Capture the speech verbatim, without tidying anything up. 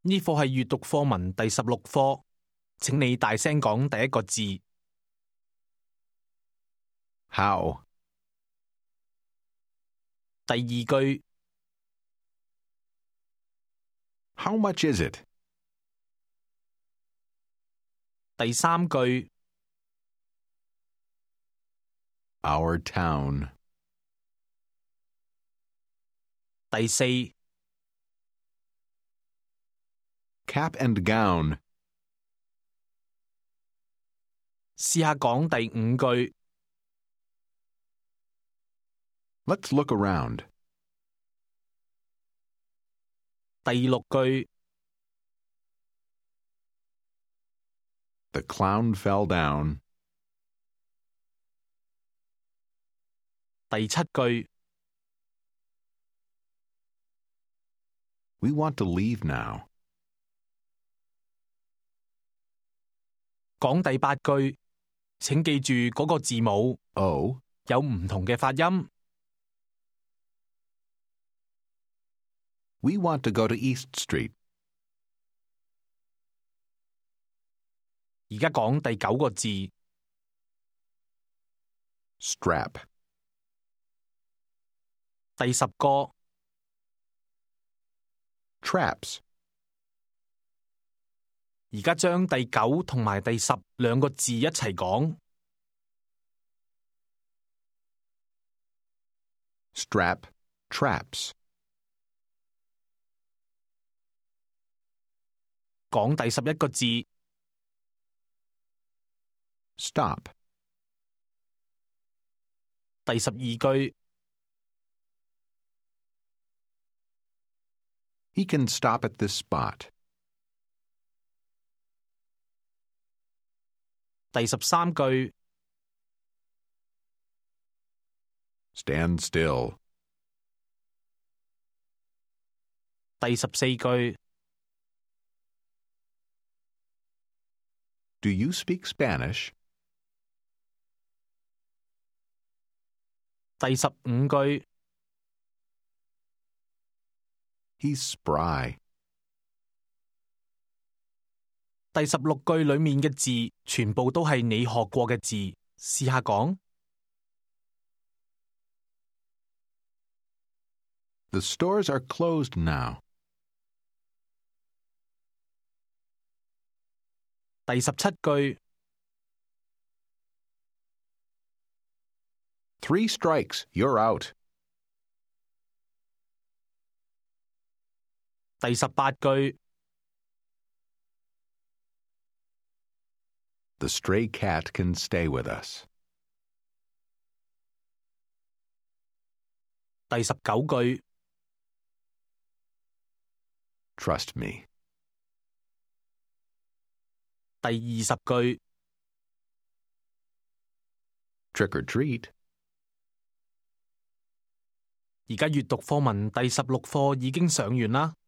呢課係閱讀課文第十六課，請你大聲講第一個字。 How? 第二句， How much is it? 第三句， Our town. 第四， Cap and gown. 試下講第五句。 Let's look around. 第六句， The clown fell down. 第七句， We want to leave now. 講第八句，請記住嗰個字母 O. 有唔同嘅發音。 We want to go to East Street. 而家講第九個字， Strap. 第十個， Traps. 而家將第九同埋第十兩個字一齊講。 Strap. Traps. 講第十一個字， Stop. 第十二句， He can stop at this spot. 第十三句， Stand still. 第十四句， Do you speak Spanish? 第十五句， He's spry. 第十六句裡面嘅字全部都係你學過嘅字，試下講。 The stores are closed now. 第十七句， Three strikes, you're out. 第十八句， The stray cat can stay with us. 第十九句， Trust me. 第二十句， Trick or treat. 而家閱讀課文第十六課已經上完啦。